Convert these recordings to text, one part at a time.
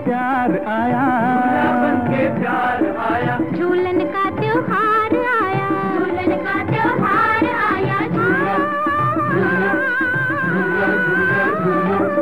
प्यार आया, झूला बनके प्यार आया, झूलन का त्योहार आया, झूलन का त्योहार आया, झूला झूला झूला झूला झूला।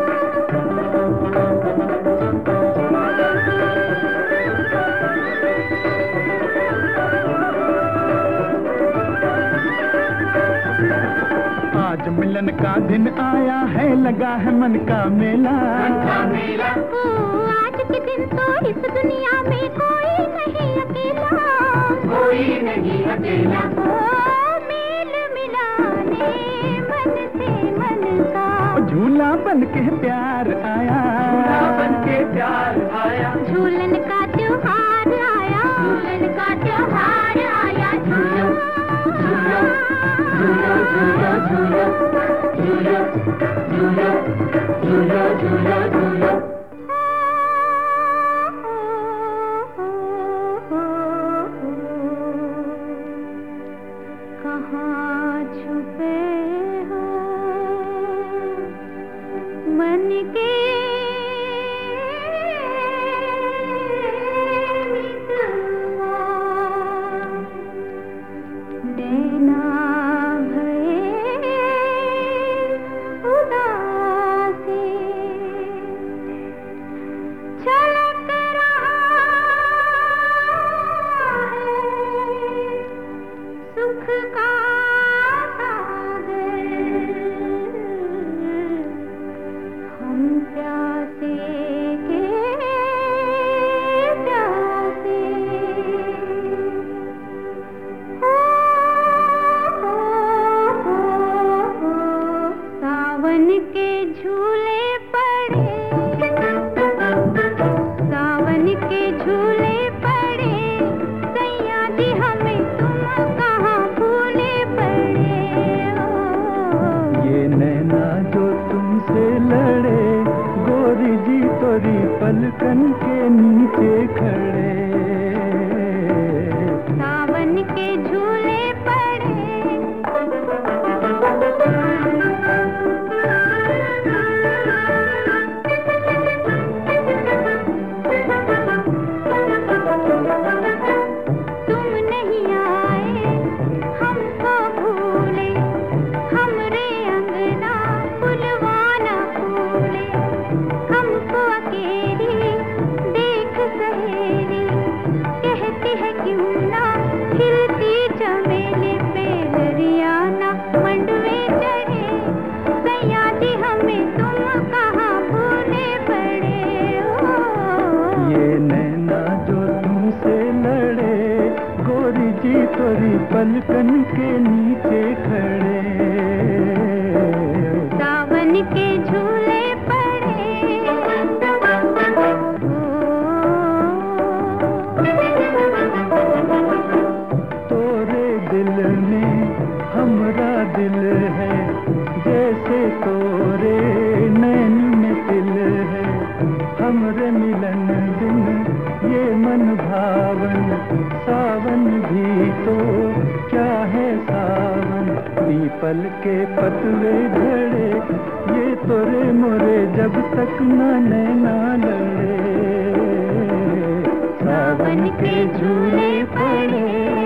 आज मिलन का दिन आया है, लगा है मन का मेला, ओ आज के दिन तो इस दुनिया में कोई नहीं अकेला, कोई नहीं अकेला। ओ मेल मिलाने मन से मन का, झूला बन के प्यार आया, झूला बनके प्यार आया, झूलन का त्योहार आया, झूलन का त्योहार आया, झूला झूला झूला झूला झूला झूला झूला झूला झूला झूला। कहाँ छुपे हो मन के मितवा, नैना भये उदासी, छलक रहा है सुख का सागर, हम प्यासे के प्यासे, सावन के झूले पड़े, सावन के झूले पड़े, सैया जी हमें तुम कहाँ भूले पड़े हो। ये नैना जो तुमसे लड़े, गोरी जी तोरी पलकन के नीचे खड़े, सावन के झूले पड़े, तुम नहीं आए हमको भूले, हमरे अंगना फुलवाना फूले, हमको अकेली देख सहेली, कहती है क्यों ना खिलती चमेली पे हरियाणा मंडवे चढ़े, सैया जी हमें तुम कहाँ भूले पड़े हो। ये नैना जो तुमसे लड़े, गोरी जी तोरी पलकन के नीचे खड़े, सावन के झूले पड़े, तोरे दिल में हमरा दिल है, जैसे तोरे नैन में दिल है, हमरे मिलन दिन ये मन भावन, सावन भी तो क्या है सावन, पीपल के पतवे झड़े, ये तोरे मोरे जब तक न नैना लड़े, सावन के झूले पड़े।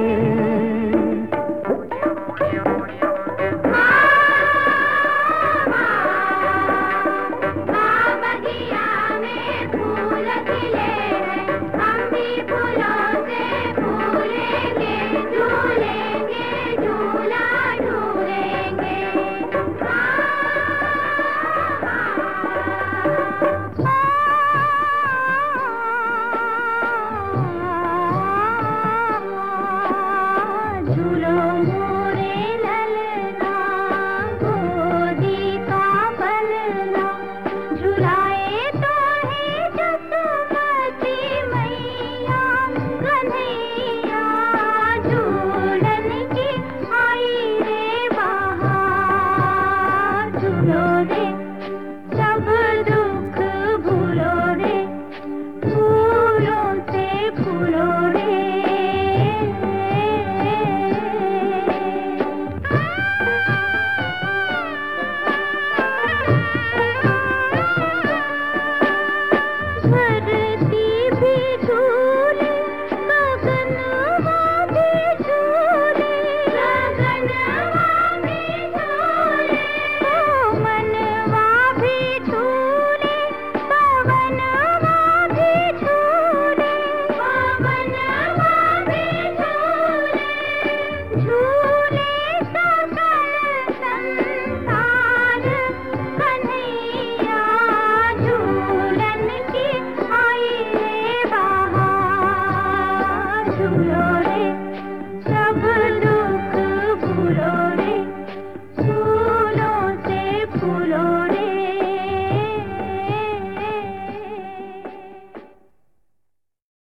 बगिया में फूल खिले हैं, हम भी फूलों से फूलेंगे, झूलेंगे झूला झूलेंगे। झूलो रे